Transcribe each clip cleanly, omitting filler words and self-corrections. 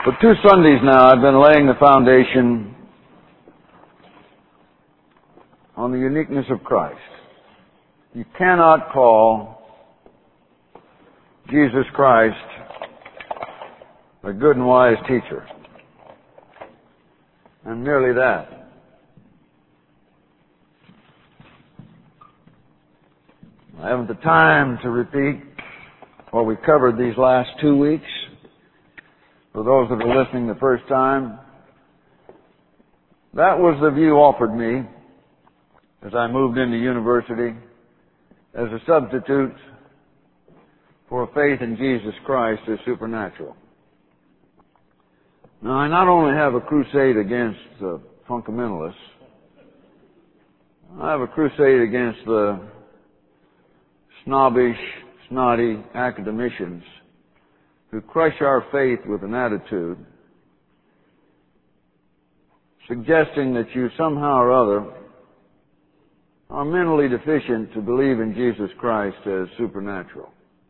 For 2 Sundays now, I've been laying the foundation on the uniqueness of Christ. You cannot call Jesus Christ a good and wise teacher. And merely that. I haven't the time to repeat what we covered these last 2 weeks. For those that are listening the first time, that was the view offered me as I moved into university as a substitute for a faith in Jesus Christ as supernatural. Now, I not only have a crusade against the fundamentalists, I have a crusade against the snobbish, snotty academicians who crush our faith with an attitude suggesting that you somehow or other are mentally deficient to believe in Jesus Christ as supernatural.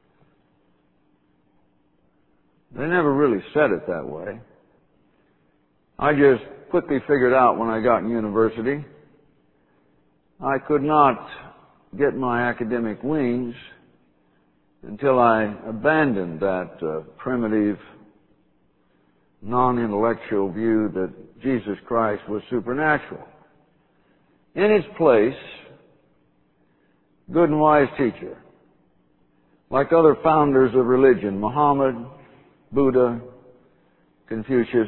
They never really said it that way. I just quickly figured out when I got in university, I could not get my academic wings until I abandoned that primitive, non-intellectual view that Jesus Christ was supernatural. In its place, good and wise teacher, like other founders of religion, Muhammad, Buddha, Confucius.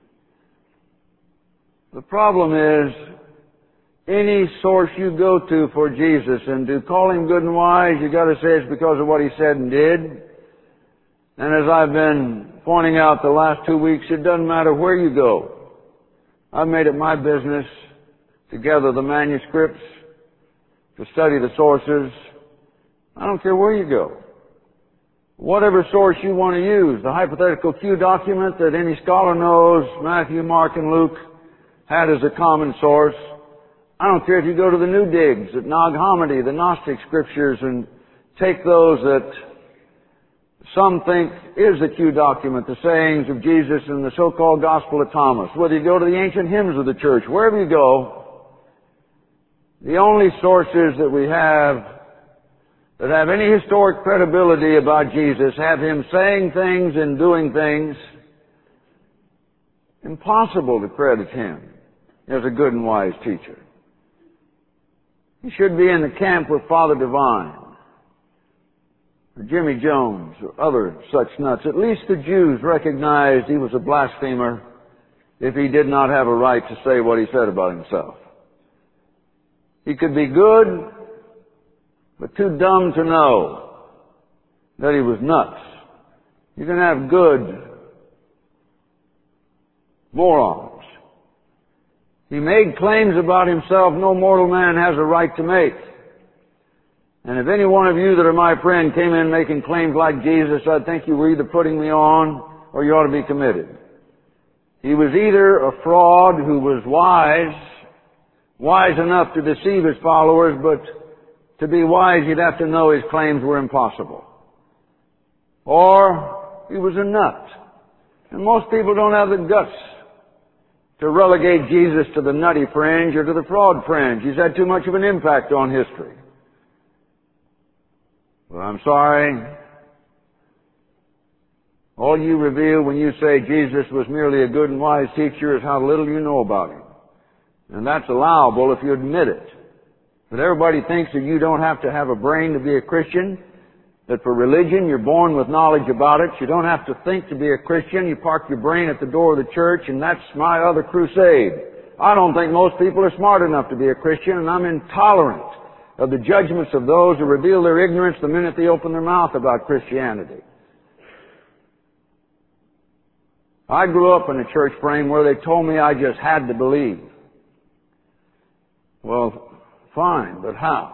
The problem is, any source you go to for Jesus and to call him good and wise, you got to say it's because of what he said and did. And as I've been pointing out the last 2 weeks, it doesn't matter where you go. I've made it my business to gather the manuscripts, to study the sources. I don't care where you go. Whatever source you want to use, the hypothetical Q document that any scholar knows Matthew, Mark, and Luke had as a common source. I don't care if you go to the New Digs at Nag Hammadi, the Gnostic scriptures, and take those that some think is the Q document, the sayings of Jesus and the so-called Gospel of Thomas. Whether you go to the ancient hymns of the church, wherever you go, the only sources that we have that have any historic credibility about Jesus have him saying things and doing things impossible to credit him as a good and wise teacher. He should be in the camp with Father Divine, or Jimmy Jones, or other such nuts. At least the Jews recognized he was a blasphemer if he did not have a right to say what he said about himself. He could be good, but too dumb to know that he was nuts. You can have good morons. He made claims about himself no mortal man has a right to make. And if any one of you that are my friend came in making claims like Jesus, I'd think you were either putting me on or you ought to be committed. He was either a fraud who was wise enough to deceive his followers, but to be wise you'd have to know his claims were impossible. Or he was a nut. And most people don't have the guts to relegate Jesus to the nutty fringe or to the fraud fringe. He's had too much of an impact on history. Well, I'm sorry. All you reveal when you say Jesus was merely a good and wise teacher is how little you know about him. And that's allowable if you admit it. But everybody thinks that you don't have to have a brain to be a Christian, that for religion you're born with knowledge about it. You don't have to think to be a Christian. You park your brain at the door of the church, and that's my other crusade. I don't think most people are smart enough to be a Christian, and I'm intolerant of the judgments of those who reveal their ignorance the minute they open their mouth about Christianity. I grew up in a church frame where they told me I just had to believe. Well, fine, but how?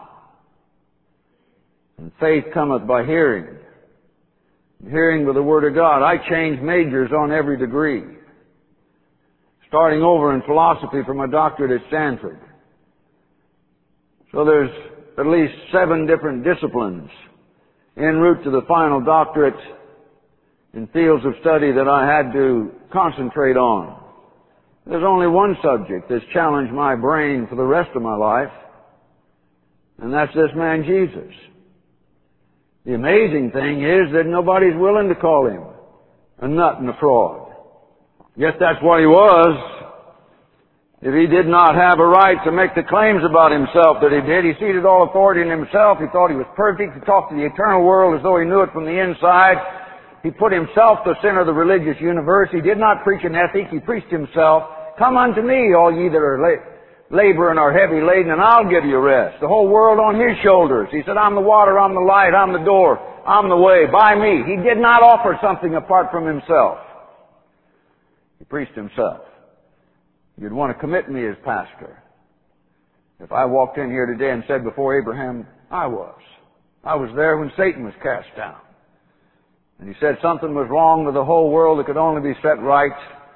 And faith cometh by hearing. Hearing with the Word of God. I changed majors on every degree. Starting over in philosophy for my doctorate at Stanford. So there's at least 7 different disciplines en route to the final doctorate in fields of study that I had to concentrate on. There's only one subject that's challenged my brain for the rest of my life, and that's this man Jesus. The amazing thing is that nobody's willing to call him a nut and a fraud. Yet that's what he was. If he did not have a right to make the claims about himself that he did, he ceded all authority in himself. He thought he was perfect. He talked to the eternal world as though he knew it from the inside. He put himself the center of the religious universe. He did not preach an ethic. He preached himself. Come unto me, all ye that are labor and are heavy laden, and I'll give you rest. The whole world on his shoulders. He said, I'm the water, I'm the light, I'm the door, I'm the way. By me. He did not offer something apart from himself. He preached himself. You'd want to commit me as pastor. If I walked in here today and said before Abraham, I was there when Satan was cast down. And he said something was wrong with the whole world that could only be set right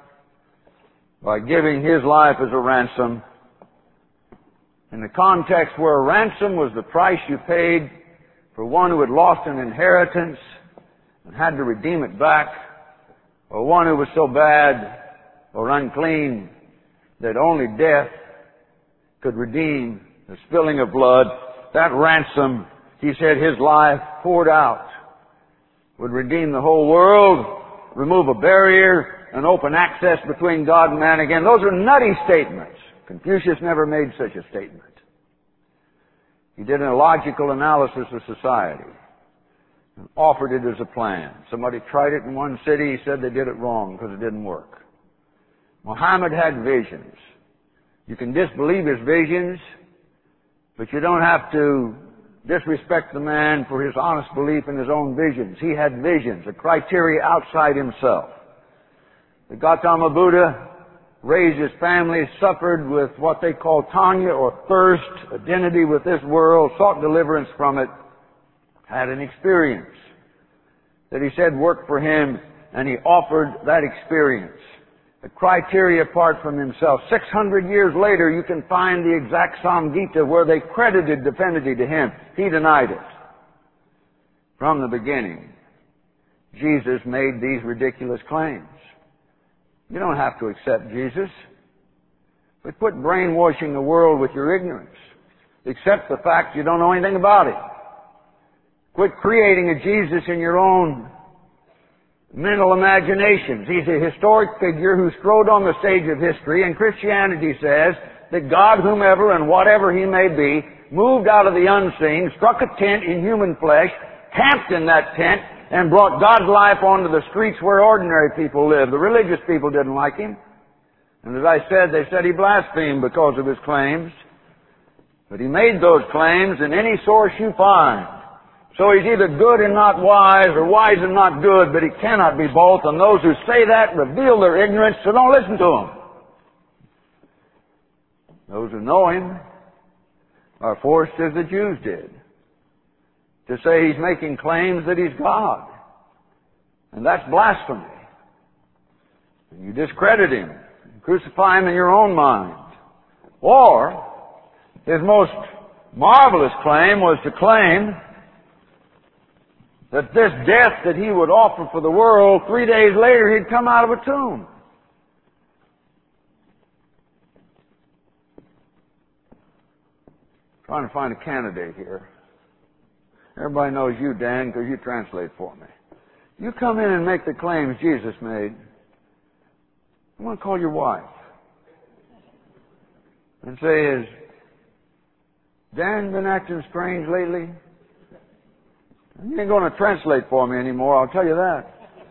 by giving his life as a ransom. In the context where a ransom was the price you paid for one who had lost an inheritance and had to redeem it back, or one who was so bad or unclean that only death could redeem the spilling of blood, that ransom, he said, his life poured out would redeem the whole world, remove a barrier, and open access between God and man again. Those are nutty statements. Confucius never made such a statement. He did a logical analysis of society and offered it as a plan. Somebody tried it in one city. He said they did it wrong because it didn't work. Muhammad had visions. You can disbelieve his visions, but you don't have to disrespect the man for his honest belief in his own visions. He had visions, a criteria outside himself. The Gautama Buddha raised his family, suffered with what they call tanya or thirst, identity with this world, sought deliverance from it, had an experience that he said worked for him, and he offered that experience. The criteria apart from himself. 600 years later, you can find the exact Samgita where they credited divinity to him. He denied it. From the beginning, Jesus made these ridiculous claims. You don't have to accept Jesus, but quit brainwashing the world with your ignorance. Accept the fact you don't know anything about it. Quit creating a Jesus in your own mental imaginations. He's a historic figure who strode on the stage of history, and Christianity says that God, whomever and whatever he may be, moved out of the unseen, struck a tent in human flesh, camped in that tent, and brought God's life onto the streets where ordinary people live. The religious people didn't like him. And as I said, they said he blasphemed because of his claims. But he made those claims in any source you find. So he's either good and not wise, or wise and not good, but he cannot be both. And those who say that reveal their ignorance, so don't listen to them. Those who know him are forced, as the Jews did, to say he's making claims that he's God. And that's blasphemy. And you discredit him. You crucify him in your own mind. Or, his most marvelous claim was to claim that this death that he would offer for the world, 3 days later he'd come out of a tomb. Trying to find a candidate here. Everybody knows you, Dan, because you translate for me. You come in and make the claims Jesus made. I'm going to call your wife and say, has Dan been acting strange lately? You ain't going to translate for me anymore, I'll tell you that.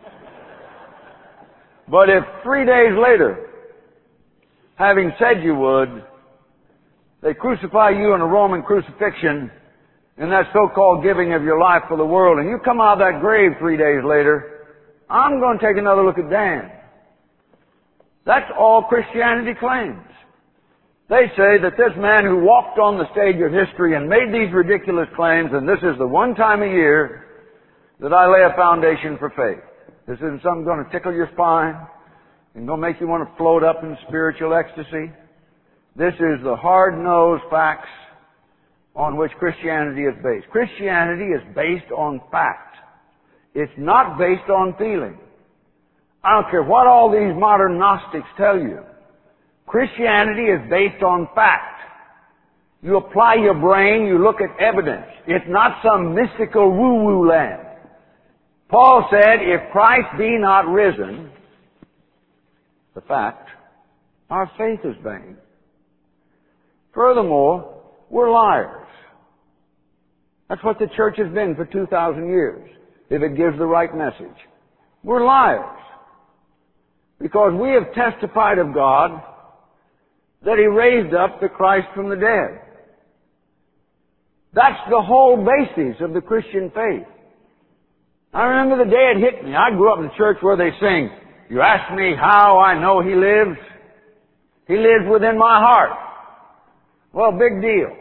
But if 3 days later, having said you would, they crucify you in a Roman crucifixion in that so-called giving of your life for the world, and you come out of that grave 3 days later, I'm going to take another look at Dan. That's all Christianity claims. They say that this man who walked on the stage of history and made these ridiculous claims, and this is the one time a year that I lay a foundation for faith. This isn't something going to tickle your spine and going to make you want to float up in spiritual ecstasy. This is the hard-nosed facts on which Christianity is based. Christianity is based on fact. It's not based on feeling. I don't care what all these modern Gnostics tell you. Christianity is based on fact. You apply your brain, you look at evidence. It's not some mystical woo-woo land. Paul said, if Christ be not risen, the fact, our faith is vain. Furthermore, we're liars. That's what the church has been for 2,000 years, if it gives the right message. We're liars. Because we have testified of God that He raised up the Christ from the dead. That's the whole basis of the Christian faith. I remember the day it hit me. I grew up in a church where they sing, you ask me how I know He lives? He lives within my heart. Well, big deal.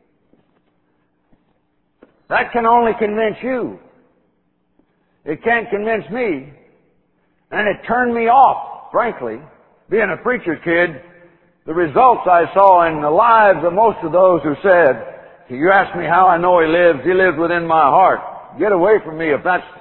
That can only convince you. It can't convince me. And it turned me off, frankly. Being a preacher's kid, the results I saw in the lives of most of those who said, you ask me how I know He lives within my heart. Get away from me if that's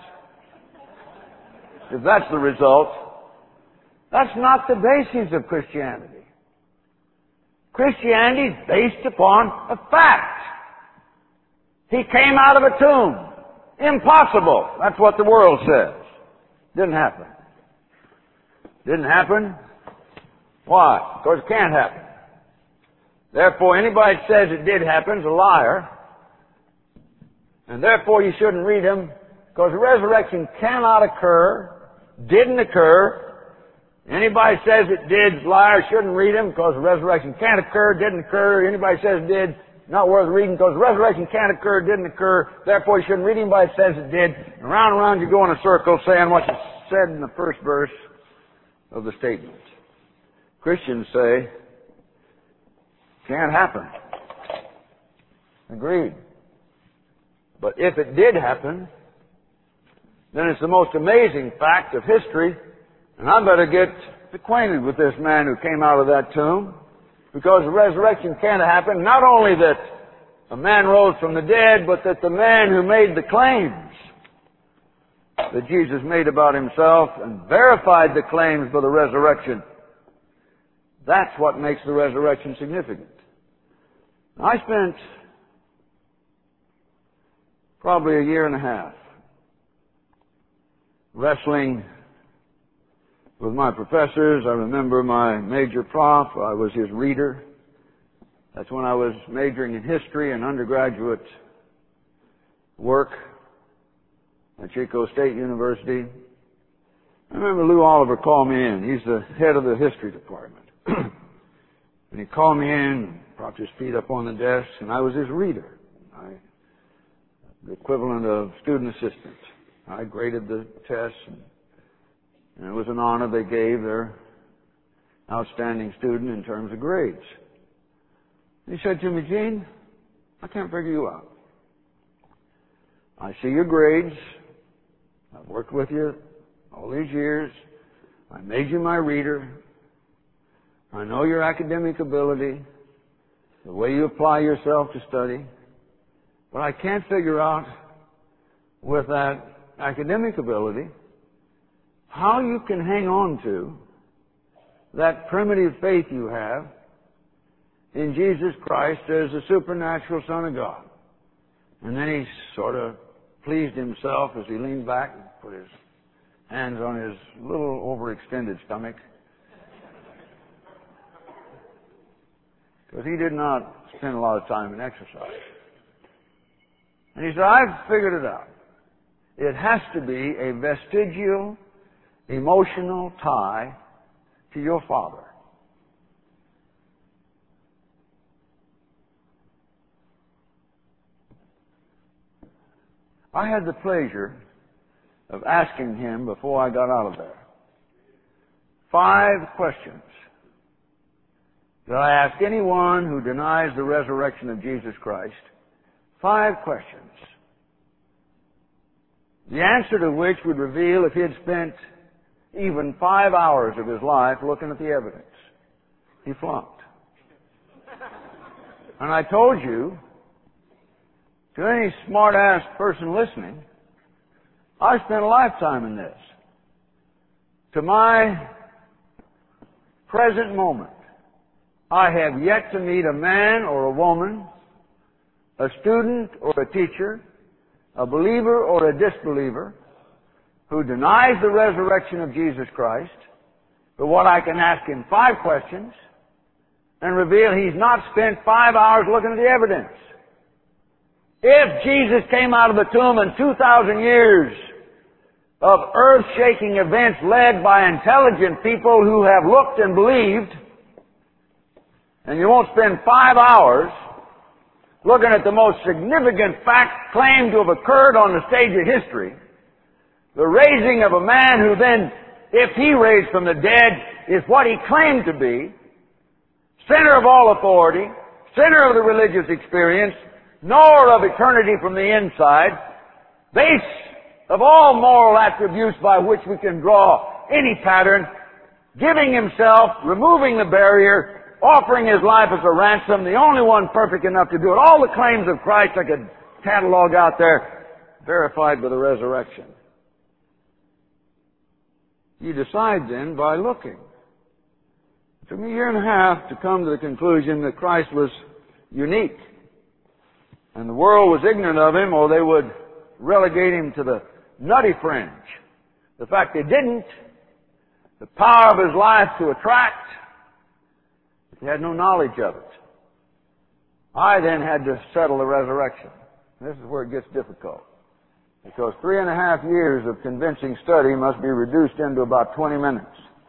the result. That's not the basis of Christianity. Christianity is based upon a fact. He came out of a tomb. Impossible. That's what the world says. Didn't happen. Didn't happen. Why? Because it can't happen. Therefore, anybody that says it did happen is a liar. And therefore, you shouldn't read him, because the resurrection cannot occur, didn't occur. Anybody says it did is a liar, shouldn't read him, because the resurrection can't occur, didn't occur. Anybody says it did, not worth reading, because the resurrection can't occur, didn't occur. Therefore, you shouldn't read anybody that says it did. And round you go in a circle saying what you said in the first verse of the statement. Christians say, can't happen. Agreed. But if it did happen, then it's the most amazing fact of history, and I better get acquainted with this man who came out of that tomb, because the resurrection can't happen. Not only that a man rose from the dead, but that the man who made the claims that Jesus made about Himself and verified the claims for the resurrection, that's what makes the resurrection significant. I spent probably a year and a half wrestling with my professors. I remember my major prof. I was his reader. That's when I was majoring in history and undergraduate work at Chico State University. I remember Lou Oliver called me in. He's the head of the history department. And he called me in, propped his feet up on the desk, and I was his reader. The equivalent of student assistant. I graded the tests, and it was an honor they gave their outstanding student in terms of grades. He said to me, Gene, I can't figure you out. I see your grades. I've worked with you all these years. I made you my reader. I know your academic ability, the way you apply yourself to study, but I can't figure out with that academic ability how you can hang on to that primitive faith you have in Jesus Christ as the supernatural Son of God. And then he sort of pleased himself as he leaned back and put his hands on his little overextended stomach. Because he did not spend a lot of time in exercise. And he said, I've figured it out. It has to be a vestigial, emotional tie to your father. I had the pleasure of asking him before I got out of there 5 questions that I ask anyone who denies the resurrection of Jesus Christ. 5 questions. The answer to which would reveal if he had spent even 5 hours of his life looking at the evidence. He flunked. And I told you, to any smart-ass person listening, I spent a lifetime in this. To my present moment, I have yet to meet a man or a woman, a student or a teacher, a believer or a disbeliever, who denies the resurrection of Jesus Christ, but what I can ask him 5 questions and reveal he's not spent 5 hours looking at the evidence. If Jesus came out of the tomb in 2,000 years of earth-shaking events led by intelligent people who have looked and believed, and you won't spend 5 hours looking at the most significant fact claimed to have occurred on the stage of history, the raising of a man who then, if he raised from the dead, is what he claimed to be, center of all authority, center of the religious experience, knower of eternity from the inside, base of all moral attributes by which we can draw any pattern, giving himself, removing the barrier, offering his life as a ransom, the only one perfect enough to do it. All the claims of Christ I could catalog out there, verified by the resurrection. You decide then by looking. It took me a year and a half to come to the conclusion that Christ was unique. And the world was ignorant of him, or they would relegate him to the nutty fringe. The fact they didn't, the power of his life to attract, he had no knowledge of it. I then had to settle the resurrection. This is where it gets difficult. Because 3.5 years of convincing study must be reduced into about 20 minutes.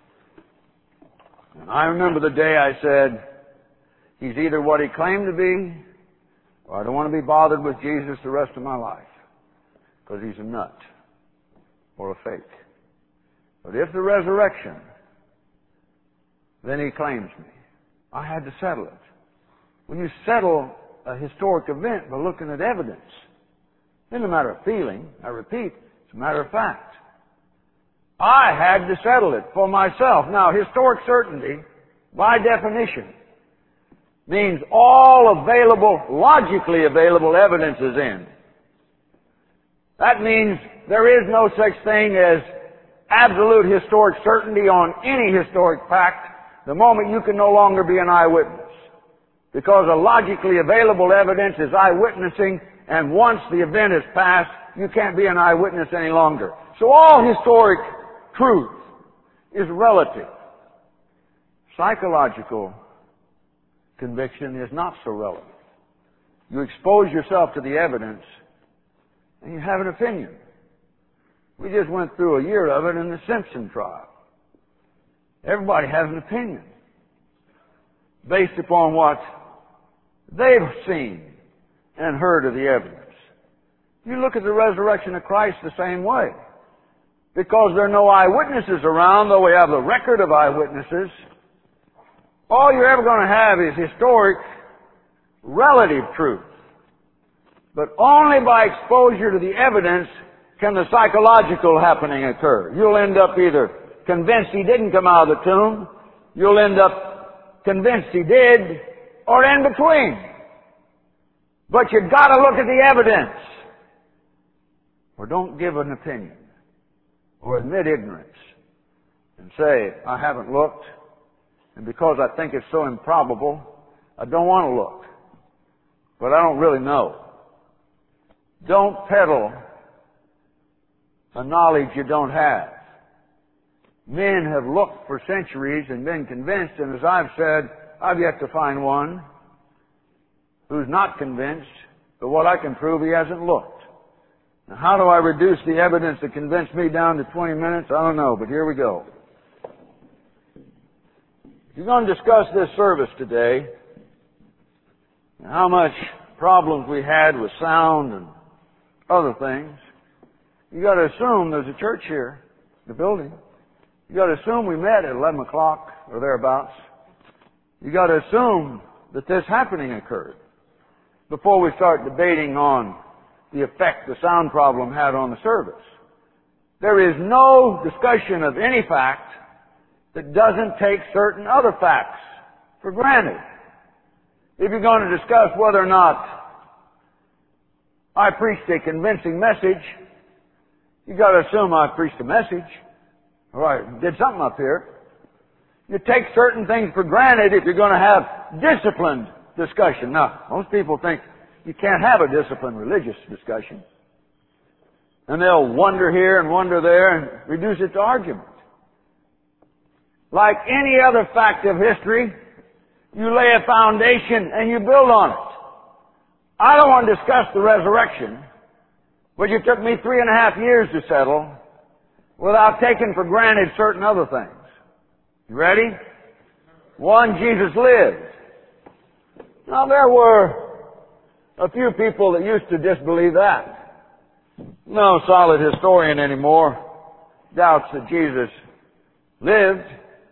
And I remember the day I said, he's either what he claimed to be, or I don't want to be bothered with Jesus the rest of my life. Because he's a nut. Or a fake. But if the resurrection, then he claims me. I had to settle it. When you settle a historic event by looking at evidence, it isn't a matter of feeling, I repeat, it's a matter of fact. I had to settle it for myself. Now, historic certainty, by definition, means all available, logically available evidence is in. That means there is no such thing as absolute historic certainty on any historic fact the moment you can no longer be an eyewitness. Because a logically available evidence is eyewitnessing, and once the event is passed, you can't be an eyewitness any longer. So all historic truth is relative. Psychological conviction is not so relative. You expose yourself to the evidence, and you have an opinion. We just went through a year of it in the Simpson trial. Everybody has an opinion based upon what they've seen and heard of the evidence. You look at the resurrection of Christ the same way. Because there are no eyewitnesses around, though we have the record of eyewitnesses, all you're ever going to have is historic, relative truth. But only by exposure to the evidence can the psychological happening occur. You'll end up either convinced he didn't come out of the tomb, you'll end up convinced he did, or in between. But you've got to look at the evidence. Or don't give an opinion. Or admit ignorance. And say, I haven't looked, and because I think it's so improbable, I don't want to look. But I don't really know. Don't peddle a knowledge you don't have. Men have looked for centuries and been convinced, and as I've said, I've yet to find one who's not convinced, but what I can prove, he hasn't looked. Now, how do I reduce the evidence that convinced me down to 20 minutes? I don't know, but here we go. You're going to discuss this service today, and how much problems we had with sound and other things. You got to assume there's a church here, the building. You got to assume we met at 11 o'clock or thereabouts. You got to assume that this happening occurred before we start debating on the effect the sound problem had on the service. There is no discussion of any fact that doesn't take certain other facts for granted. If you're going to discuss whether or not I preached a convincing message, You got to assume I preached a message, or I did something up here. You take certain things for granted if you're going to have disciplined discussion. Now, most people think you can't have a disciplined religious discussion. And they'll wonder here and wonder there and reduce it to argument. Like any other fact of history, you lay a foundation and you build on it. I don't want to discuss the resurrection, which it took me 3.5 years to settle without taking for granted certain other things. You ready? One, Jesus lived. Now there were a few people that used to disbelieve that. No solid historian anymore doubts that Jesus lived.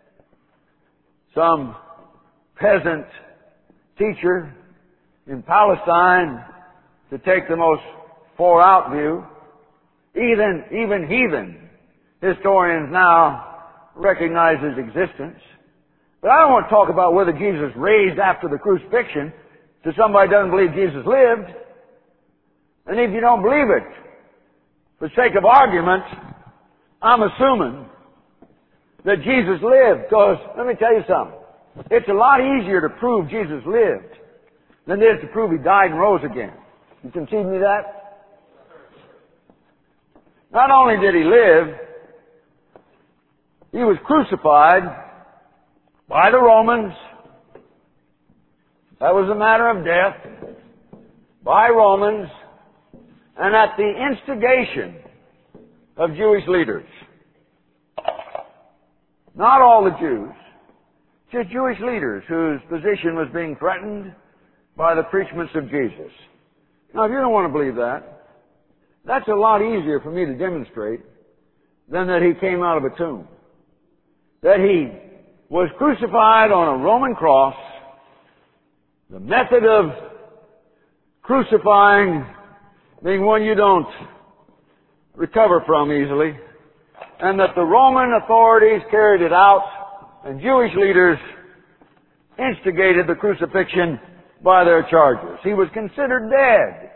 Some peasant teacher in Palestine, to take the most far-out view, even heathen historians now recognize his existence. But I don't want to talk about whether Jesus raised after the crucifixion to somebody who doesn't believe Jesus lived. And if you don't believe it, for sake of argument, I'm assuming that Jesus lived, because let me tell you something. It's a lot easier to prove Jesus lived than it is to prove He died and rose again. You concede me that? Not only did He live, He was crucified by the Romans. That was a matter of death. By Romans, and at the instigation of Jewish leaders. Not all the Jews, just Jewish leaders whose position was being threatened by the preachments of Jesus. Now, if you don't want to believe that, that's a lot easier for me to demonstrate than that He came out of a tomb. That He was crucified on a Roman cross, the method of crucifying being one you don't recover from easily, and that the Roman authorities carried it out, and Jewish leaders instigated the crucifixion by their charges. He was considered dead.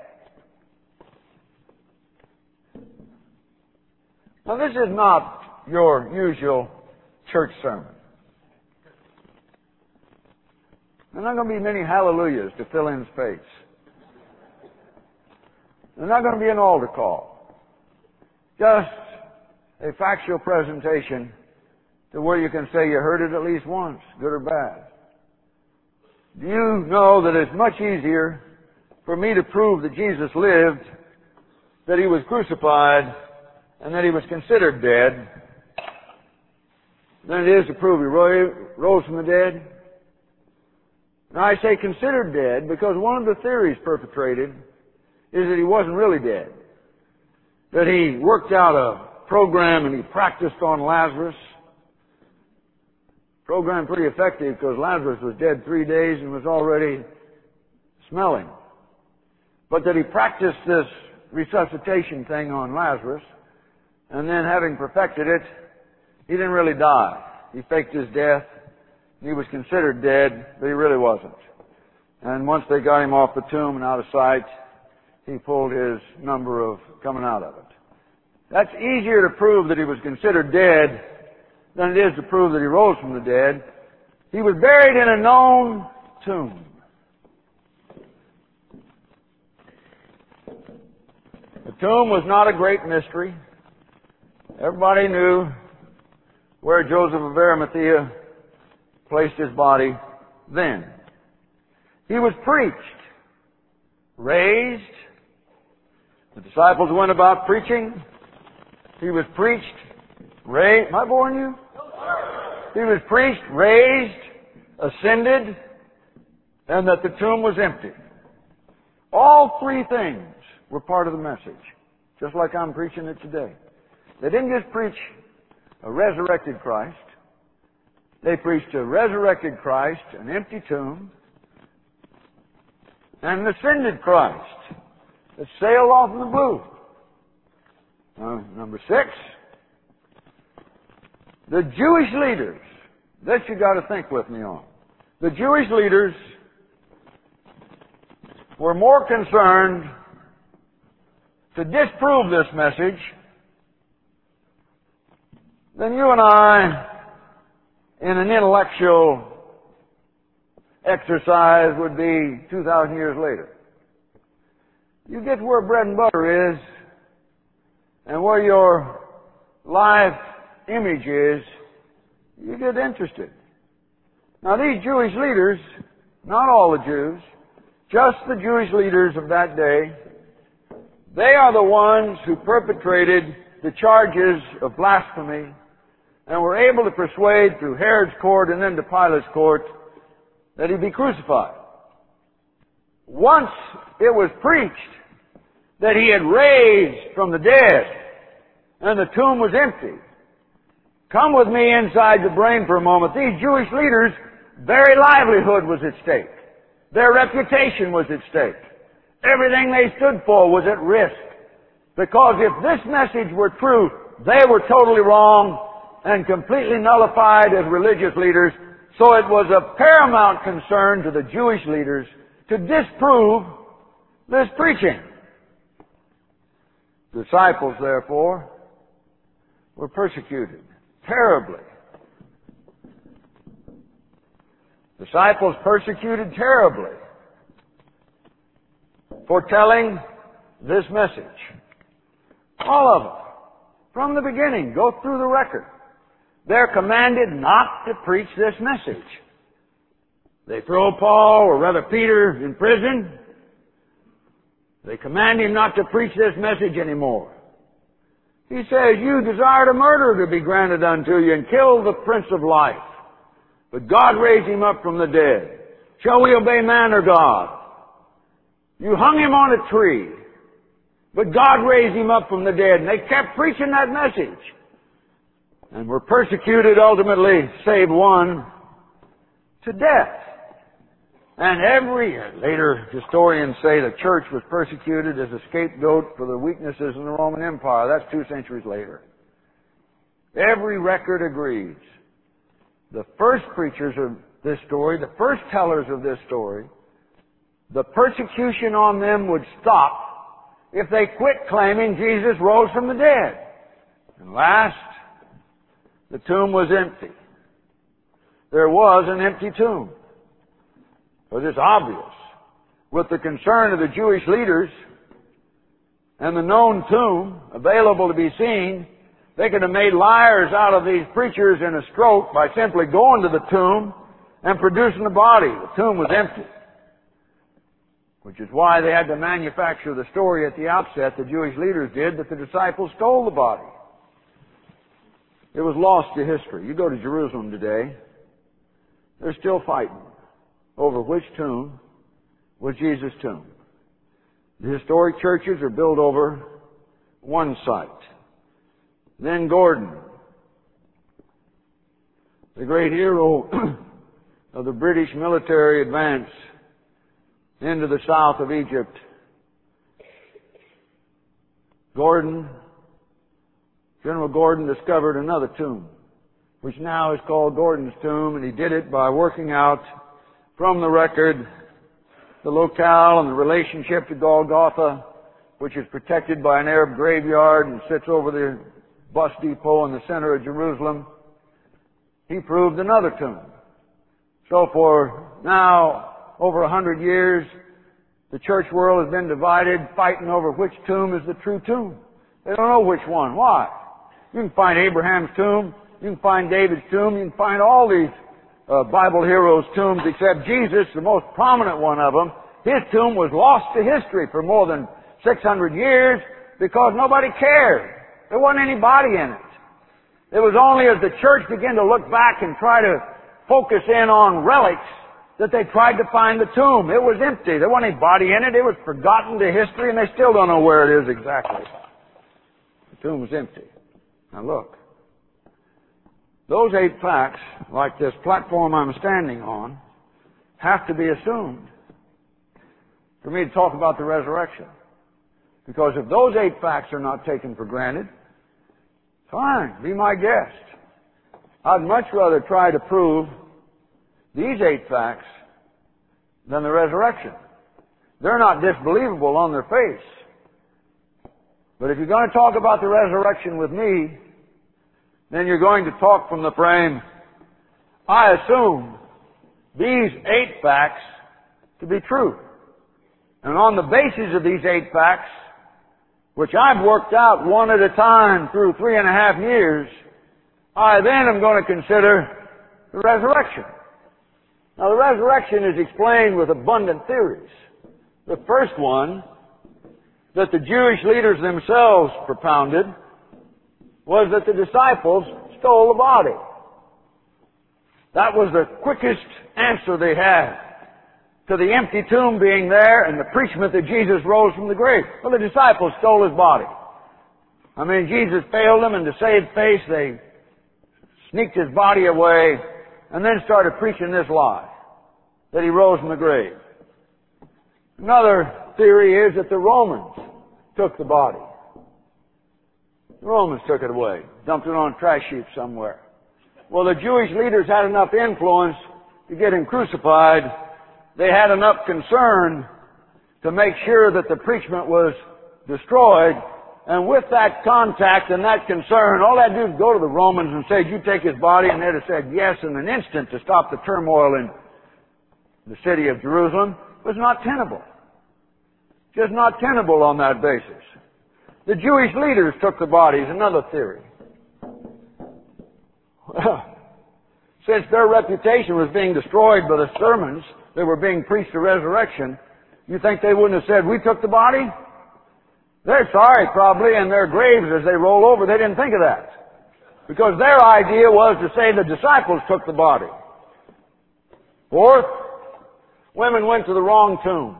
Now, this is not your usual church sermon. There's not going to be many hallelujahs to fill in space. There's not going to be an altar call. Just a factual presentation to where you can say you heard it at least once, good or bad. Do you know that it's much easier for me to prove that Jesus lived, that He was crucified, and that He was considered dead, than it is to prove He rose from the dead? Now, I say considered dead because one of the theories perpetrated is that He wasn't really dead. That He worked out a program and He practiced on Lazarus. Program pretty effective because Lazarus was dead 3 days and was already smelling. But that He practiced this resuscitation thing on Lazarus, and then having perfected it, He didn't really die. He faked His death. He was considered dead, but He really wasn't. And once they got Him off the tomb and out of sight, He pulled His number of coming out of it. That's easier to prove that He was considered dead than it is to prove that He rose from the dead. He was buried in a known tomb. The tomb was not a great mystery. Everybody knew where Joseph of Arimathea placed his body then. He was preached, raised. The disciples went about preaching. He was preached, raised. Am I boring you? He was preached, raised, ascended, and that the tomb was empty. All three things were part of the message, just like I'm preaching it today. They didn't just preach a resurrected Christ. They preached a resurrected Christ, an empty tomb, and an ascended Christ that sailed off in the blue. Number 6, the Jewish leaders. This you got to think with me on. The Jewish leaders were more concerned to disprove this message then you and I, in an intellectual exercise, would be 2,000 years later. You get to where bread and butter is, and where your life image is, you get interested. Now these Jewish leaders, not all the Jews, just the Jewish leaders of that day, they are the ones who perpetrated the charges of blasphemy and were able to persuade through Herod's court and then to Pilate's court that he be crucified. Once it was preached that he had raised from the dead and the tomb was empty. Come with me inside the brain for a moment. These Jewish leaders, their livelihood was at stake. Their reputation was at stake. Everything they stood for was at risk. Because if this message were true, they were totally wrong and completely nullified as religious leaders. So it was of paramount concern to the Jewish leaders to disprove this preaching. The disciples, therefore, were persecuted terribly. Disciples persecuted terribly for telling this message. All of them. From the beginning, go through the record. They're commanded not to preach this message. They throw Paul, or rather Peter, in prison. They command him not to preach this message anymore. He says, you desired a murderer to be granted unto you and kill the Prince of Life. But God raised him up from the dead. Shall we obey man or God? You hung him on a tree. But God raised him up from the dead. And they kept preaching that message. And were persecuted ultimately, save one, to death. And later historians say the church was persecuted as a scapegoat for the weaknesses in the Roman Empire. That's 2 centuries later. Every record agrees. The first preachers of this story, the first tellers of this story, the persecution on them would stop if they quit claiming Jesus rose from the dead. And last, the tomb was empty. There was an empty tomb. But it's obvious, with the concern of the Jewish leaders and the known tomb available to be seen, they could have made liars out of these preachers in a stroke by simply going to the tomb and producing the body. The tomb was empty. Which is why they had to manufacture the story at the outset, the Jewish leaders did, that the disciples stole the body. It was lost to history. You go to Jerusalem today, they're still fighting over which tomb was Jesus' tomb. The historic churches are built over one site. Then Gordon, the great hero of the British military advance into the south of Egypt. General Gordon discovered another tomb, which now is called Gordon's tomb, and he did it by working out from the record the locale and the relationship to Golgotha, which is protected by an Arab graveyard and sits over the bus depot in the center of Jerusalem. He proved another tomb. So for now, over 100 years, the church world has been divided, fighting over which tomb is the true tomb. They don't know which one. Why? You can find Abraham's tomb, you can find David's tomb, you can find all these Bible heroes' tombs except Jesus, the most prominent one of them. His tomb was lost to history for more than 600 years because nobody cared. There wasn't any body in it. It was only as the church began to look back and try to focus in on relics that they tried to find the tomb. It was empty. There wasn't any body in it. It was forgotten to history, and they still don't know where it is exactly. The tomb was empty. Now look. Those 8 facts, like this platform I'm standing on, have to be assumed for me to talk about the resurrection. Because if those 8 facts are not taken for granted, fine, be my guest. I'd much rather try to prove these 8 facts than the resurrection. They're not disbelievable on their face. But if you're going to talk about the resurrection with me, then you're going to talk from the frame, I assume these 8 facts to be true. And on the basis of these 8 facts, which I've worked out one at a time through 3.5 years, I then am going to consider the resurrection. Now, the resurrection is explained with abundant theories. The first one, that the Jewish leaders themselves propounded, was that the disciples stole the body. That was the quickest answer they had to the empty tomb being there and the preachment that Jesus rose from the grave. Well, the disciples stole his body. I mean, Jesus failed them, and to save face, they sneaked his body away and then started preaching this lie, that he rose from the grave. Another theory is that the Romans took the body. The Romans took it away, dumped it on a trash heap somewhere. Well, the Jewish leaders had enough influence to get him crucified. They had enough concern to make sure that the preachment was destroyed. And with that contact and that concern, all they had to do is go to the Romans and say, "You take his body," and they'd have said yes in an instant to stop the turmoil in the city of Jerusalem. It was not tenable. Just not tenable on that basis. The Jewish leaders took the bodies, another theory. Well, since their reputation was being destroyed by the sermons that were being preached to resurrection, you think they wouldn't have said, "We took the body"? They're sorry, probably, in their graves as they roll over. They didn't think of that. Because their idea was to say the disciples took the body. Fourth, women went to the wrong tomb.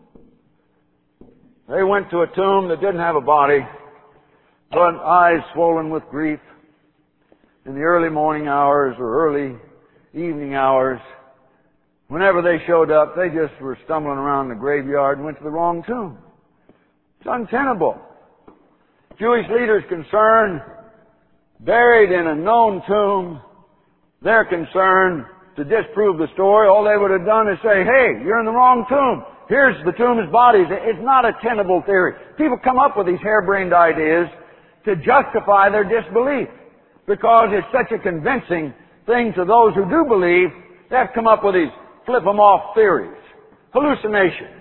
They went to a tomb that didn't have a body, but eyes swollen with grief in the early morning hours or early evening hours. Whenever they showed up, they just were stumbling around the graveyard and went to the wrong tomb. It's untenable. Jewish leaders concerned, buried in a known tomb, they're concerned to disprove the story. All they would have done is say, "Hey, you're in the wrong tomb. Here's the tomb's bodies." It's not a tenable theory. People come up with these harebrained ideas to justify their disbelief because it's such a convincing thing to those who do believe. They have come up with these flip-em-off theories. Hallucinations.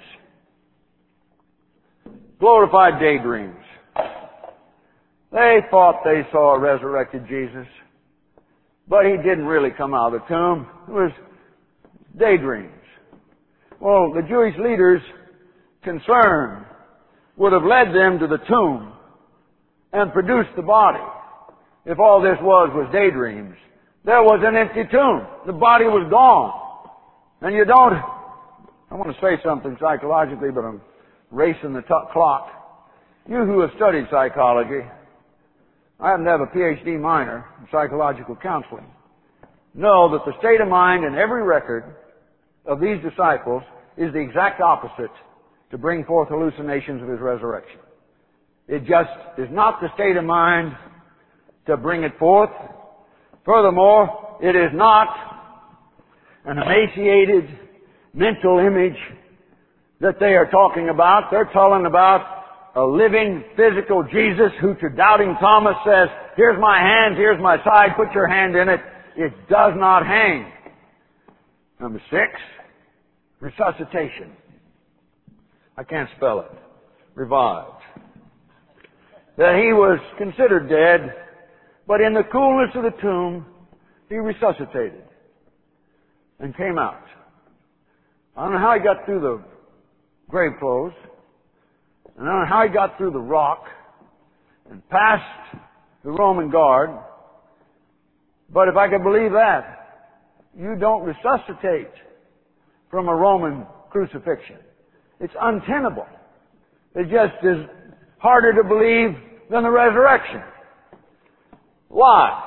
Glorified daydreams. They thought they saw a resurrected Jesus, but he didn't really come out of the tomb. It was daydreams. Well, the Jewish leaders' concern would have led them to the tomb and produced the body if all this was daydreams. There was an empty tomb. The body was gone. And you don't... I want to say something psychologically, but I'm racing the clock. You who have studied psychology, I happen to have a PhD minor in psychological counseling, know that the state of mind in every record of these disciples is the exact opposite to bring forth hallucinations of his resurrection. It just is not the state of mind to bring it forth. Furthermore, it is not an emaciated mental image that they are talking about. They're telling about a living, physical Jesus who to doubting Thomas says, "Here's my hands, here's my side, put your hand in it." It does not hang. Number 6, resuscitation. I can't spell it. Revived. That he was considered dead, but in the coolness of the tomb, he resuscitated and came out. I don't know how he got through the grave clothes. I don't know how he got through the rock and past the Roman guard. But if I could believe that, you don't resuscitate from a Roman crucifixion. It's untenable. It just is harder to believe than the resurrection. Why?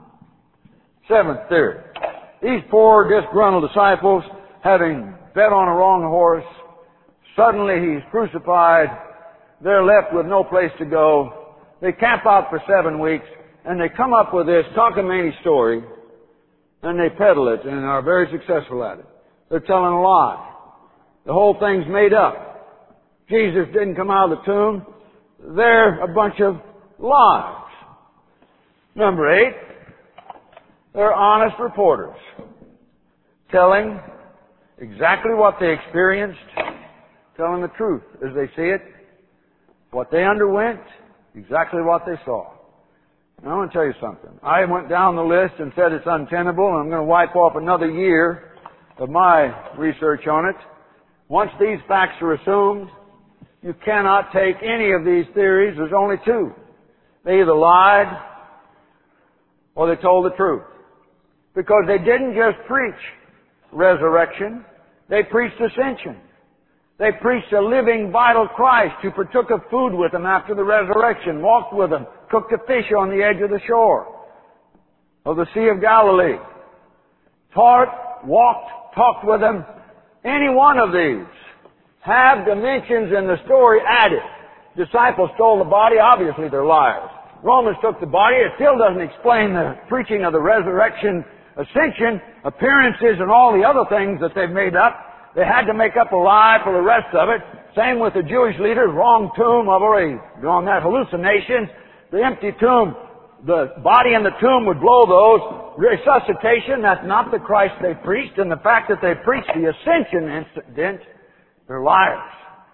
7th theory. These poor disgruntled disciples, having bet on a wrong horse, suddenly he's crucified. They're left with no place to go. They camp out for 7 weeks, and they come up with this cockamamie story, and they peddle it and are very successful at it. They're telling a lie. The whole thing's made up. Jesus didn't come out of the tomb. They're a bunch of lies. Number 8, they're honest reporters, telling exactly what they experienced, telling the truth as they see it, what they underwent, exactly what they saw. Now, I want to tell you something. I went down the list and said it's untenable, and I'm going to wipe off another year of my research on it. Once these facts are assumed, you cannot take any of these theories. There's only two. They either lied or they told the truth. Because they didn't just preach resurrection, they preached ascension. They preached a living, vital Christ who partook of food with them after the resurrection, walked with them, cooked a fish on the edge of the shore of the Sea of Galilee, taught, walked, talked with them. Any one of these have dimensions in the story added. Disciples stole the body, obviously they're liars. Romans took the body, it still doesn't explain the preaching of the resurrection, ascension, appearances, and all the other things that they've made up. They had to make up a lie for the rest of it. Same with the Jewish leaders, wrong tomb, I've already drawn that, hallucinations, the empty tomb, the body in the tomb would blow those, resuscitation, that's not the Christ they preached, and the fact that they preached the ascension incident, they're liars.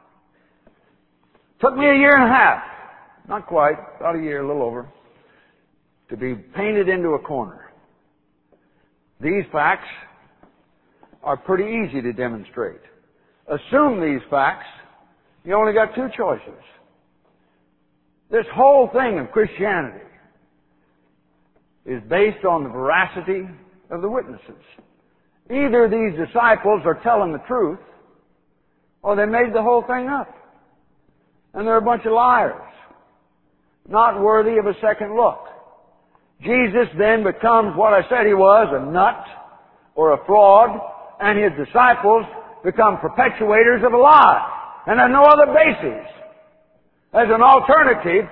Took me a year and a half, not quite, about a year, a little over, to be painted into a corner. These facts are pretty easy to demonstrate. Assume these facts, you only got two choices. This whole thing of Christianity is based on the veracity of the witnesses. Either these disciples are telling the truth, or they made the whole thing up. And they're a bunch of liars, not worthy of a second look. Jesus then becomes what I said he was, a nut or a fraud, and his disciples become perpetuators of a lie. And have no other basis as an alternative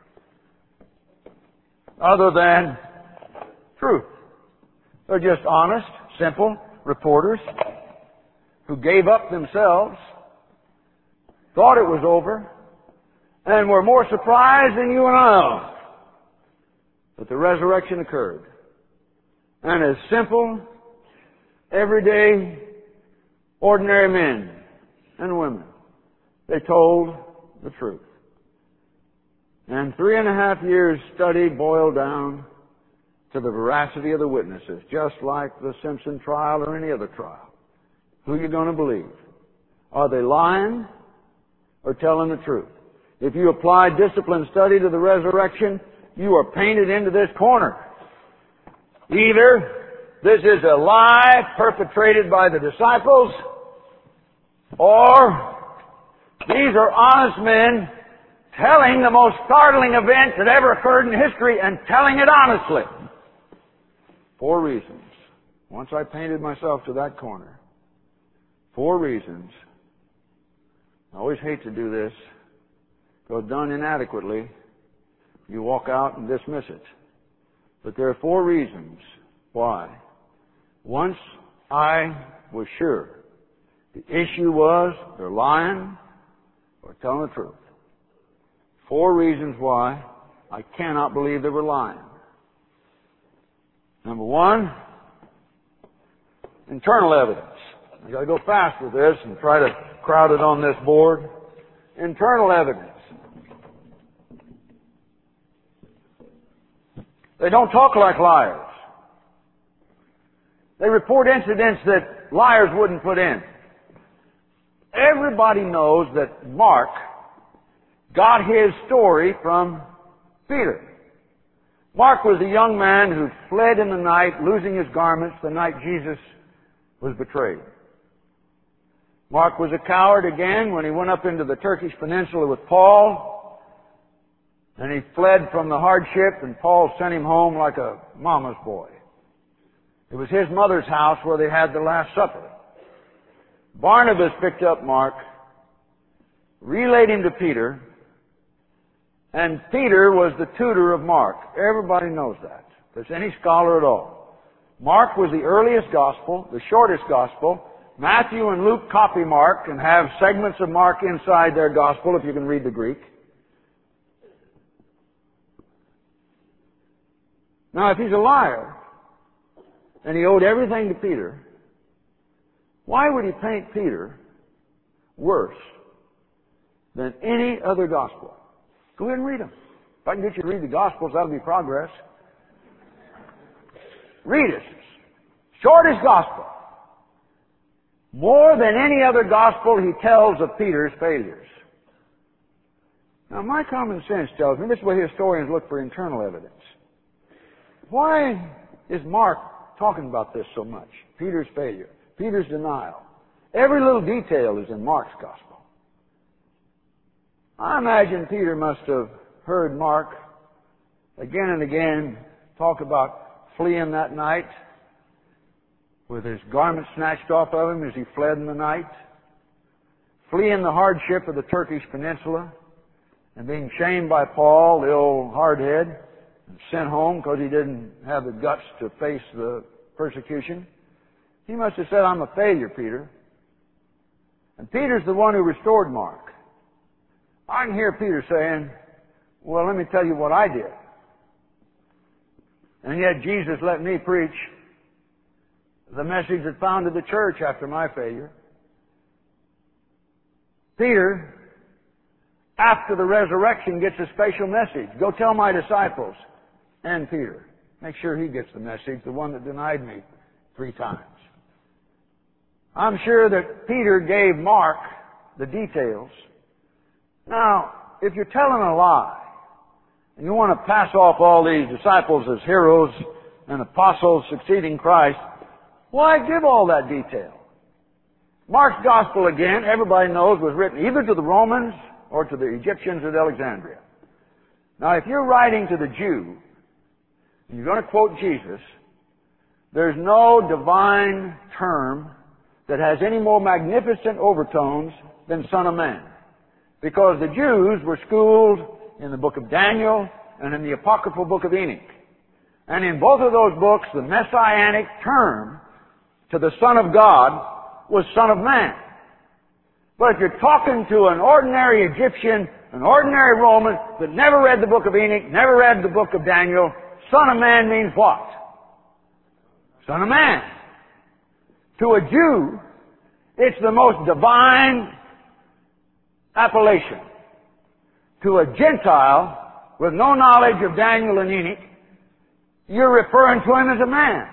other than truth. They're just honest, simple reporters who gave up themselves, thought it was over, and were more surprised than you and I are that the resurrection occurred. And as simple, everyday, ordinary men and women, they told the truth. And 3.5 years study boiled down to the veracity of the witnesses, just like the Simpson trial or any other trial. Who are you going to believe? Are they lying or telling the truth? If you apply disciplined study to the resurrection, you are painted into this corner. Either this is a lie perpetrated by the disciples, or these are honest men telling the most startling event that ever occurred in history and telling it honestly. 4 reasons. Once I painted myself to that corner, 4 reasons. I always hate to do this, because done inadequately, you walk out and dismiss it. But there are 4 reasons why. Once I was sure the issue was they're lying or telling the truth. 4 reasons why I cannot believe they were lying. Number 1, internal evidence. I've got to go fast with this and try to crowd it on this board. Internal evidence. They don't talk like liars. They report incidents that liars wouldn't put in. Everybody knows that Mark got his story from Peter. Mark was a young man who fled in the night, losing his garments the night Jesus was betrayed. Mark was a coward again when he went up into the Turkish peninsula with Paul, and he fled from the hardship, and Paul sent him home like a mama's boy. It was his mother's house where they had the Last Supper. Barnabas picked up Mark, relayed him to Peter, and Peter was the tutor of Mark. Everybody knows that. If there's any scholar at all. Mark was the earliest gospel, the shortest gospel. Matthew and Luke copy Mark and have segments of Mark inside their gospel, if you can read the Greek. Now, if he's a liar, and he owed everything to Peter, why would he paint Peter worse than any other gospel? Go ahead and read them. If I can get you to read the Gospels, that'll be progress. Read it. Shortest gospel. More than any other gospel, he tells of Peter's failures. Now, my common sense tells me, this is what historians look for internal evidence. Why is Mark talking about this so much? Peter's failure, Peter's denial. Every little detail is in Mark's gospel. I imagine Peter must have heard Mark again and again talk about fleeing that night with his garment snatched off of him as he fled in the night, fleeing the hardship of the Turkish peninsula, and being shamed by Paul, the old hardhead, and sent home because he didn't have the guts to face the persecution. He must have said, I'm a failure, Peter. And Peter's the one who restored Mark. I can hear Peter saying, well, let me tell you what I did. And yet Jesus let me preach the message that founded the church after my failure. Peter, after the resurrection, gets a special message. Go tell my disciples and Peter. Make sure he gets the message, the one that denied me 3 times. I'm sure that Peter gave Mark the details. Now, if you're telling a lie, and you want to pass off all these disciples as heroes and apostles succeeding Christ, why give all that detail? Mark's gospel, again, everybody knows, was written either to the Romans or to the Egyptians at Alexandria. Now, if you're writing to the Jew, and you're going to quote Jesus, there's no divine term that has any more magnificent overtones than Son of Man. Because the Jews were schooled in the book of Daniel and in the apocryphal book of Enoch. And in both of those books, the messianic term to the Son of God was Son of Man. But if you're talking to an ordinary Egyptian, an ordinary Roman that never read the book of Enoch, never read the book of Daniel, Son of Man means what? Son of Man. To a Jew, it's the most divine appellation. To a Gentile with no knowledge of Daniel and Enoch, you're referring to him as a man.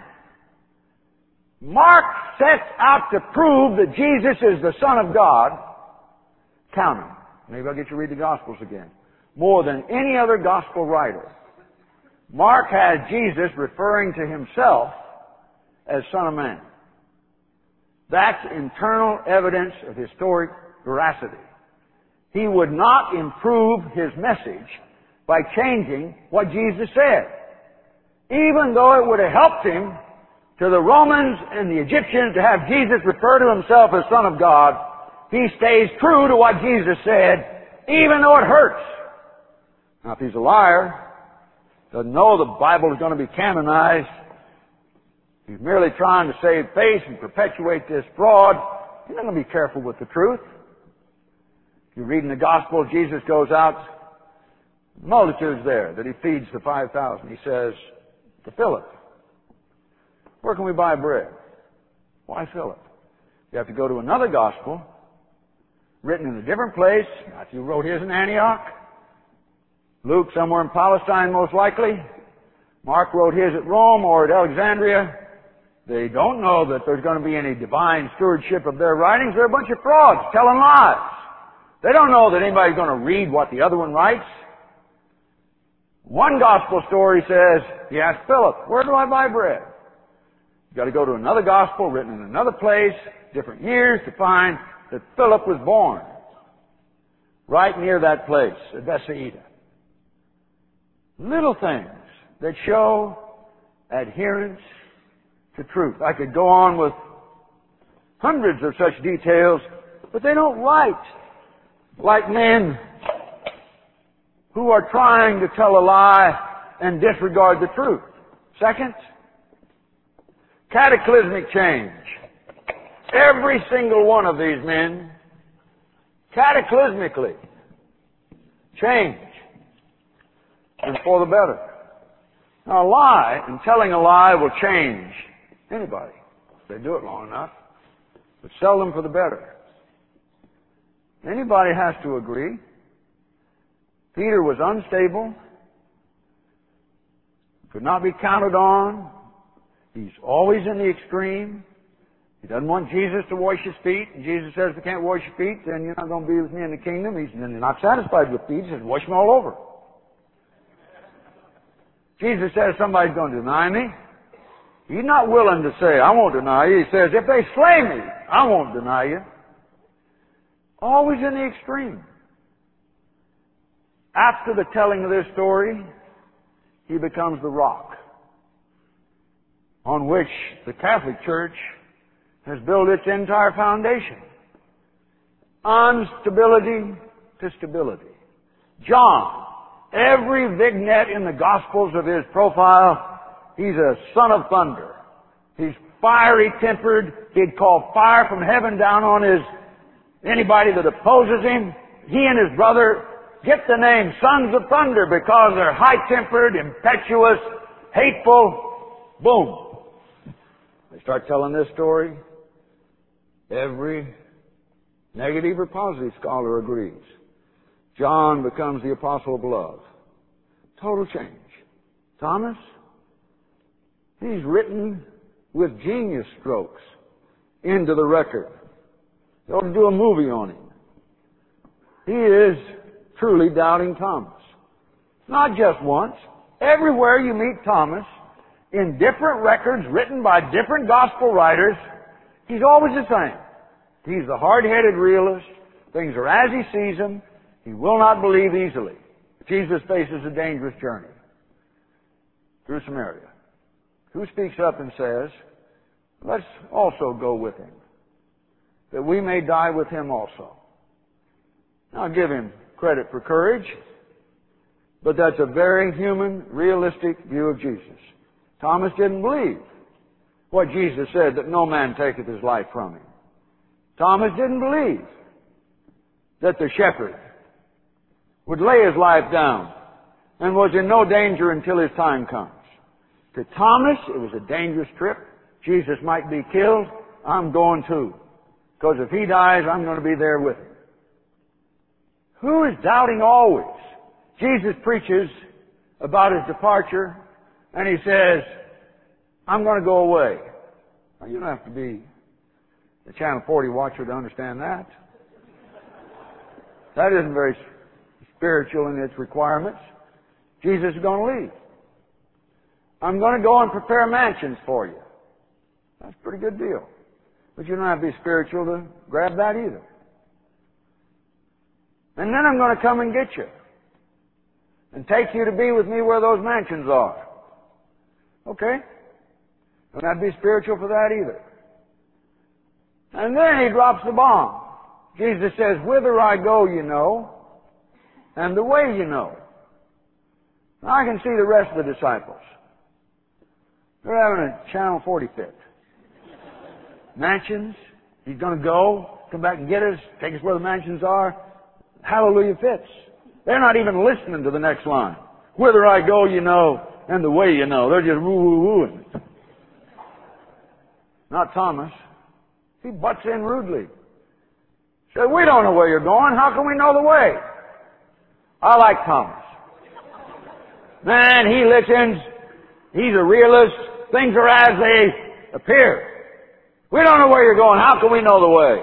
Mark sets out to prove that Jesus is the Son of God. Count them. Maybe I'll get you to read the Gospels again. More than any other Gospel writer, Mark has Jesus referring to himself as Son of Man. That's internal evidence of historic veracity. He would not improve his message by changing what Jesus said. Even though it would have helped him to the Romans and the Egyptians to have Jesus refer to himself as Son of God, he stays true to what Jesus said, even though it hurts. Now, if he's a liar, doesn't know the Bible is going to be canonized, he's merely trying to save face and perpetuate this fraud, he's not going to be careful with the truth. If you read in the Gospel, Jesus goes out, multitudes there that he feeds the 5,000. He says to Philip, where can we buy bread? Why Philip? You have to go to another Gospel, written in a different place. Matthew wrote his in Antioch. Luke somewhere in Palestine, most likely. Mark wrote his at Rome or at Alexandria. They don't know that there's going to be any divine stewardship of their writings. They're a bunch of frauds telling lies. They don't know that anybody's going to read what the other one writes. One gospel story says, he asked Philip, where do I buy bread? You've got to go to another gospel written in another place, different years, to find that Philip was born right near that place, at Bethsaida. Little things that show adherence to truth. I could go on with hundreds of such details, but they don't write like men who are trying to tell a lie and disregard the truth. Second, cataclysmic change. Every single one of these men cataclysmically change and for the better. Now, a lie and telling a lie will change anybody. They do it long enough, but seldom for the better. Anybody has to agree. Peter was unstable, could not be counted on. He's always in the extreme. He doesn't want Jesus to wash his feet. And Jesus says, if you can't wash your feet, then you're not going to be with me in the kingdom. He's not satisfied with feet. He says, wash them all over. Jesus says, somebody's going to deny me. He's not willing to say, I won't deny you. He says, if they slay me, I won't deny you. Always in the extreme. After the telling of this story, he becomes the rock on which the Catholic Church has built its entire foundation. Instability to stability. John, every vignette in the Gospels of his profile, he's a son of thunder. He's fiery tempered. He'd call fire from heaven down on anybody that opposes him. He and his brother get the name Sons of Thunder because they're high-tempered, impetuous, hateful. Boom. They start telling this story. Every negative or positive scholar agrees. John becomes the apostle of love. Total change. Thomas, he's written with genius strokes into the record. They ought to do a movie on him. He is truly doubting Thomas. Not just once. Everywhere you meet Thomas, in different records written by different gospel writers, he's always the same. He's the hard-headed realist. Things are as he sees them. He will not believe easily. Jesus faces a dangerous journey through Samaria. Who speaks up and says, let's also go with him, that we may die with him also. Now, I'll give him credit for courage, but that's a very human, realistic view of Jesus. Thomas didn't believe what Jesus said, that no man taketh his life from him. Thomas didn't believe that the shepherd would lay his life down and was in no danger until his time comes. To Thomas, it was a dangerous trip. Jesus might be killed. I'm going too. Because if he dies, I'm going to be there with him. Who is doubting always? Jesus preaches about his departure, and he says, I'm going to go away. Now, you don't have to be a Channel 40 watcher to understand that. That isn't very spiritual in its requirements. Jesus is going to leave. I'm going to go and prepare mansions for you. That's a pretty good deal. But you don't have to be spiritual to grab that either. And then I'm going to come and get you and take you to be with me where those mansions are. Okay? Don't have to be spiritual for that either. And then he drops the bomb. Jesus says, whither I go, you know, and the way you know. Now I can see the rest of the disciples. They're having a Channel 40 fit. Mansions. He's going to go, come back and get us, take us where the mansions are. Hallelujah fits. They're not even listening to the next line. Whither I go, you know, and the way you know. They're just woo-woo-wooing. Not Thomas. He butts in rudely. Said, we don't know where you're going. How can we know the way? I like Thomas. Man, he listens. He's a realist. Things are as they appear. We don't know where you're going. How can we know the way?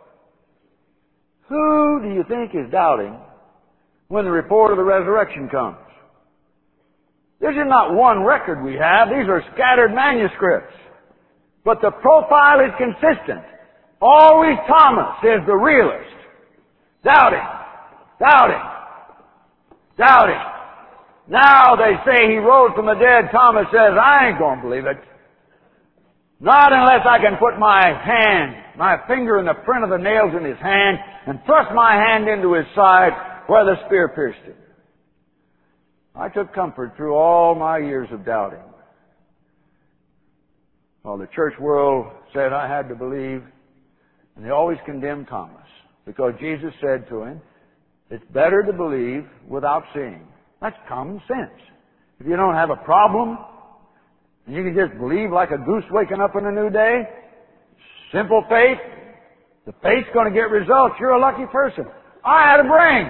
Who do you think is doubting when the report of the resurrection comes? This is not one record we have. These are scattered manuscripts. But the profile is consistent. Always Thomas is the realist. Doubting. Doubting. Doubting. Now they say he rose from the dead. Thomas says, I ain't going to believe it. Not unless I can put my finger in the print of the nails in his hand and thrust my hand into his side where the spear pierced him. I took comfort through all my years of doubting. Well, the church world said I had to believe, and they always condemned Thomas because Jesus said to him, it's better to believe without seeing. That's common sense. if you don't have a problem, and you can just believe like a goose waking up in a new day, simple faith, the faith's going to get results. You're a lucky person. I had a brain.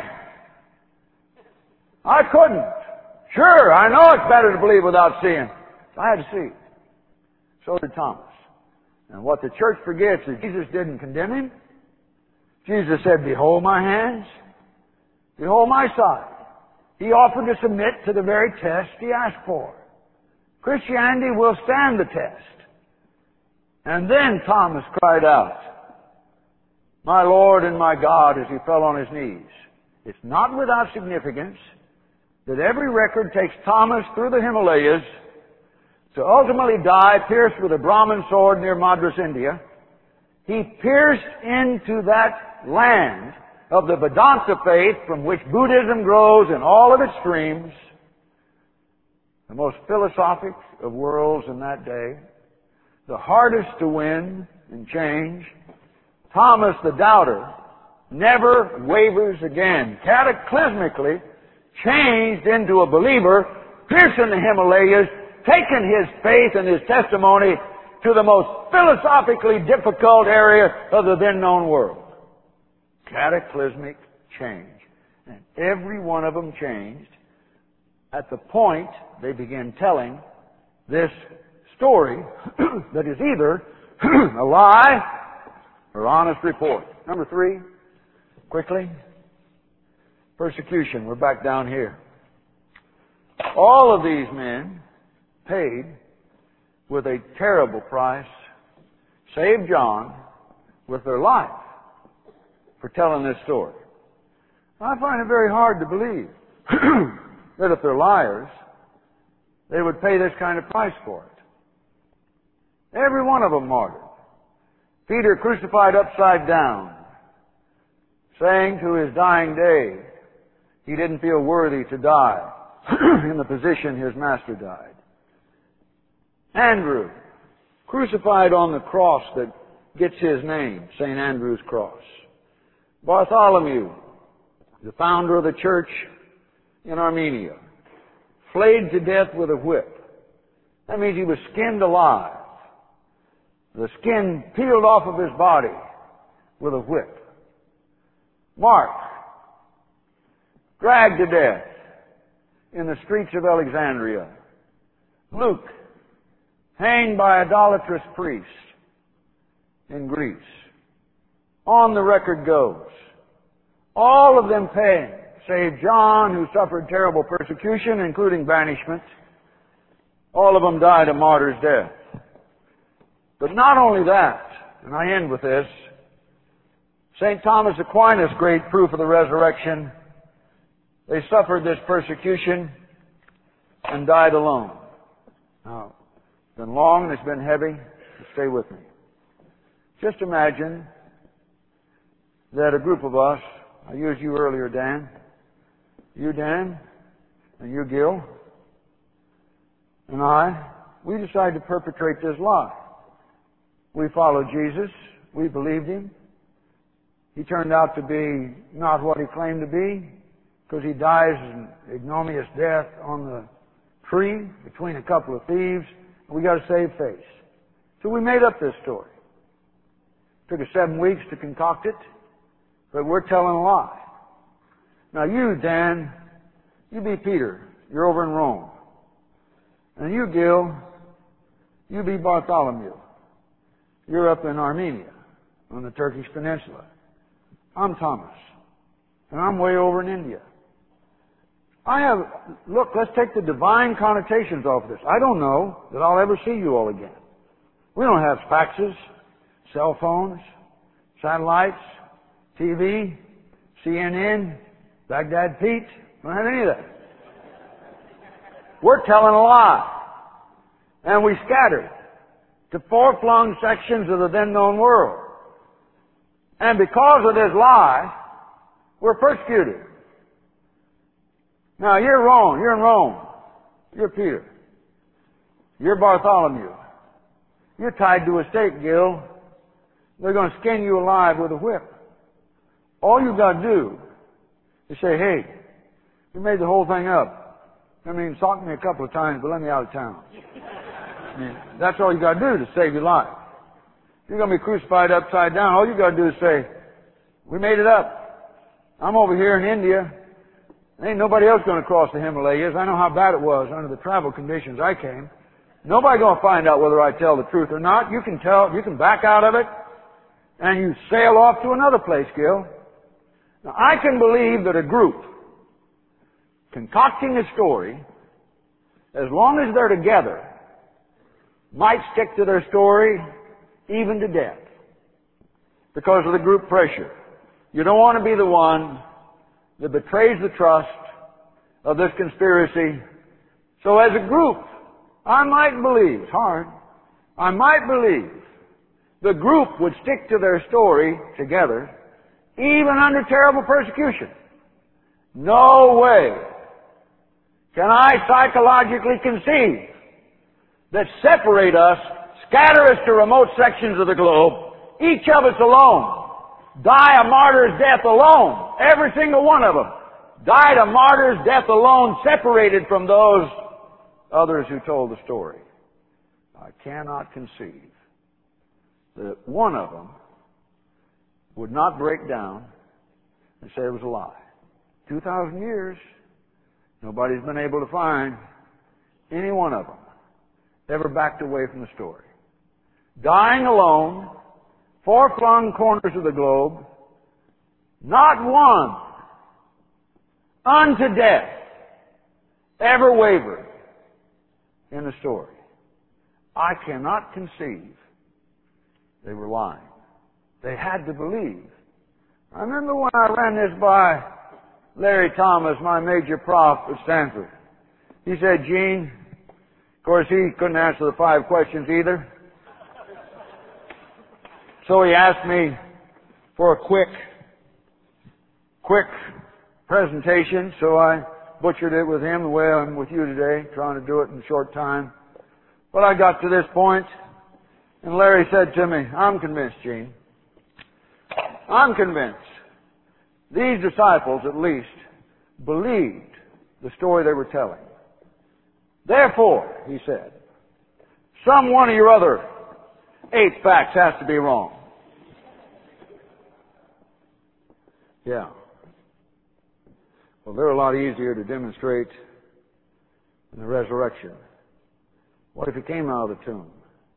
I couldn't. Sure, I know it's better to believe without seeing. I had to see. So did Thomas. And what the church forgets is Jesus didn't condemn him. Jesus said, behold my hands, behold my side. He offered to submit to the very test he asked for. Christianity will stand the test. And then Thomas cried out, my Lord and my God, as he fell on his knees. It's not without significance that every record takes Thomas through the Himalayas to ultimately die pierced with a Brahmin sword near Madras, India. He pierced into that land of the Vedanta faith from which Buddhism grows in all of its streams, the most philosophic of worlds in that day, the hardest to win and change. Thomas the doubter never wavers again, cataclysmically changed into a believer, piercing the Himalayas, taking his faith and his testimony to the most philosophically difficult area of the then known world. Cataclysmic change. And every one of them changed at the point they began telling this story that is either a lie or honest report. Number 3, quickly, persecution. We're back down here. All of these men paid with a terrible price, saved John with their life for telling this story. I find it very hard to believe that if they're liars, they would pay this kind of price for it. Every one of them martyred. Peter crucified upside down, saying to his dying day, he didn't feel worthy to die in the position his master died. Andrew, crucified on the cross that gets his name, St. Andrew's Cross. Bartholomew, the founder of the church in Armenia, flayed to death with a whip. That means he was skinned alive. The skin peeled off of his body with a whip. Mark, dragged to death in the streets of Alexandria. Luke, hanged by idolatrous priests in Greece. On the record goes. All of them paying, save John, who suffered terrible persecution, including banishment. All of them died a martyr's death. But not only that, and I end with this, St. Thomas Aquinas, great proof of the resurrection, they suffered this persecution and died alone. Now, it's been long and it's been heavy. Stay with me. Just imagine that a group of us, I used you earlier, Dan, you, Dan, and you, Gil, and we decided to perpetrate this lie. We followed Jesus. We believed Him. He turned out to be not what He claimed to be, because He dies an ignominious death on the tree between a couple of thieves. We got to save face. So we made up this story. Took us 7 weeks to concoct it, but we're telling a lie. Now you, Dan, you be Peter. You're over in Rome. And you, Gil, you be Bartholomew. You're up in Armenia, on the Turkish peninsula. I'm Thomas, and I'm way over in India. Look, let's take the divine connotations off of this. I don't know that I'll ever see you all again. We don't have faxes, cell phones, satellites, TV, CNN, Baghdad Pete. We don't have any of that. We're telling a lie. And we scattered to far-flung sections of the then-known world. And because of this lie, we're persecuted. Now, you're wrong. You're in Rome. You're Peter. You're Bartholomew. You're tied to a stake, Gil. They're going to skin you alive with a whip. All you've got to do is say, hey, you made the whole thing up. I mean, sock me a couple of times, but let me out of town. I mean, that's all you got to do to save your life. If you're going to be crucified upside down, all you got to do is say, we made it up. I'm over here in India. There ain't nobody else going to cross the Himalayas. I know how bad it was under the travel conditions I came. Nobody going to find out whether I tell the truth or not. You can tell, you can back out of it, and you sail off to another place, Gil. Now, I can believe that a group concocting a story, as long as they're together, might stick to their story even to death because of the group pressure. You don't want to be the one that betrays the trust of this conspiracy. So as a group, I might believe, it's hard, I might believe the group would stick to their story together even under terrible persecution. No way can I psychologically conceive that separate us, scatter us to remote sections of the globe, each of us alone, die a martyr's death alone, every single one of them, died a martyr's death alone, separated from those others who told the story. I cannot conceive that one of them would not break down and say it was a lie. 2,000 years, nobody's been able to find any one of them ever backed away from the story. Dying alone, far-flung corners of the globe, not one unto death ever wavered in the story. I cannot conceive they were lying. They had to believe. I remember when I ran this by Larry Thomas, my major prof at Stanford. He said, Gene, of course he couldn't answer the 5 questions either. So he asked me for a quick presentation, so I butchered it with him the way I'm with you today, trying to do it in a short time. But I got to this point, and Larry said to me, I'm convinced, Gene. I'm convinced. These disciples, at least, believed the story they were telling. Therefore, he said, some one of your other 8 facts has to be wrong. Yeah. Well, they're a lot easier to demonstrate than the resurrection. What if he came out of the tomb?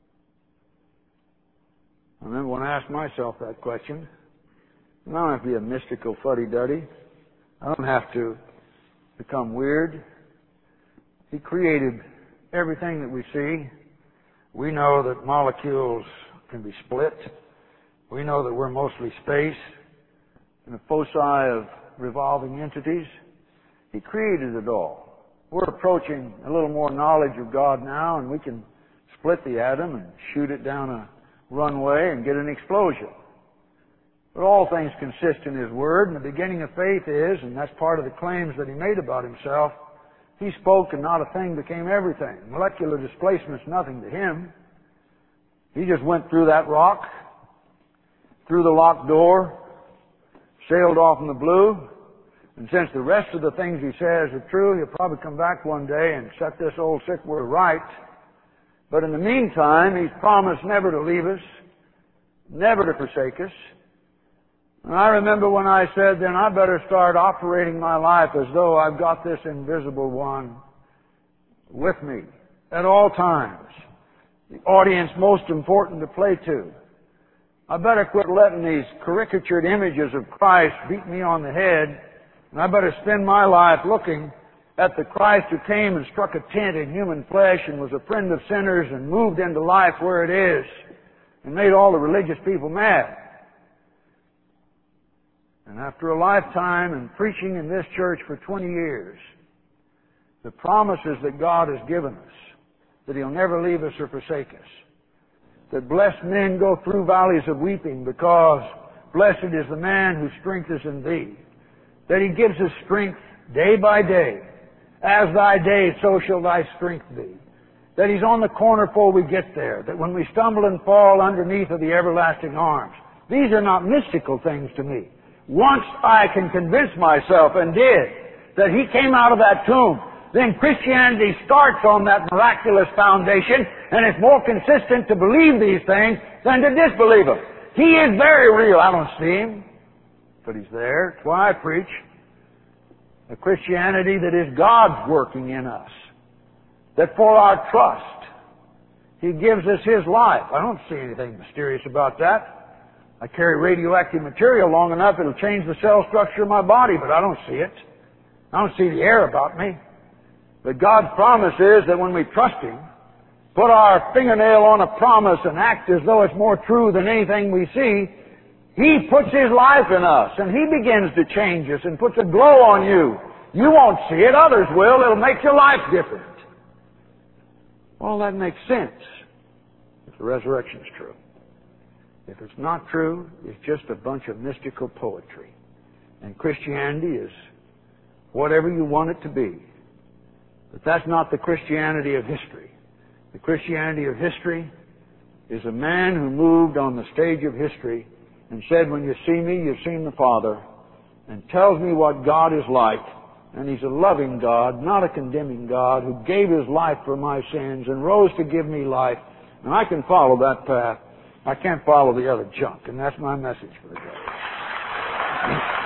I remember when I asked myself that question, I don't have to be a mystical fuddy-duddy. I don't have to become weird. He created everything that we see. We know that molecules can be split. We know that we're mostly space and a foci of revolving entities. He created it all. We're approaching a little more knowledge of God now, and we can split the atom and shoot it down a runway and get an explosion. But all things consist in His Word, and the beginning of faith is, and that's part of the claims that He made about Himself, He spoke and not a thing became everything. Molecular displacement's nothing to Him. He just went through that rock, through the locked door, sailed off in the blue, and since the rest of the things He says are true, He'll probably come back one day and set this old sick world right. But in the meantime, He's promised never to leave us, never to forsake us. And I remember when I said, then I better start operating my life as though I've got this invisible one with me at all times. The audience most important to play to. I better quit letting these caricatured images of Christ beat me on the head, and I better spend my life looking at the Christ who came and struck a tent in human flesh and was a friend of sinners and moved into life where it is and made all the religious people mad. And after a lifetime in preaching in this church for 20 years, the promises that God has given us, that He'll never leave us or forsake us, that blessed men go through valleys of weeping because blessed is the man whose strength is in Thee, that He gives us strength day by day. As thy day, so shall thy strength be. That He's on the corner before we get there. That when we stumble and fall underneath of the everlasting arms. These are not mystical things to me. Once I can convince myself, and did, that He came out of that tomb, then Christianity starts on that miraculous foundation, and it's more consistent to believe these things than to disbelieve them. He is very real. I don't see Him, but He's there. That's why I preach a Christianity that is God's working in us. That for our trust, He gives us His life. I don't see anything mysterious about that. I carry radioactive material long enough, it'll change the cell structure of my body, but I don't see it. I don't see the air about me. But God's promise is that when we trust Him, put our fingernail on a promise and act as though it's more true than anything we see, He puts His life in us, and He begins to change us and puts a glow on you. You won't see it, others will. It'll make your life different. Well, that makes sense if the resurrection's true. If it's not true, it's just a bunch of mystical poetry. And Christianity is whatever you want it to be. But that's not the Christianity of history. The Christianity of history is a man who moved on the stage of history and said, when you see me, you've seen the Father, and tells me what God is like. And He's a loving God, not a condemning God, who gave His life for my sins and rose to give me life. And I can follow that path. I can't follow the other junk, and that's my message for today.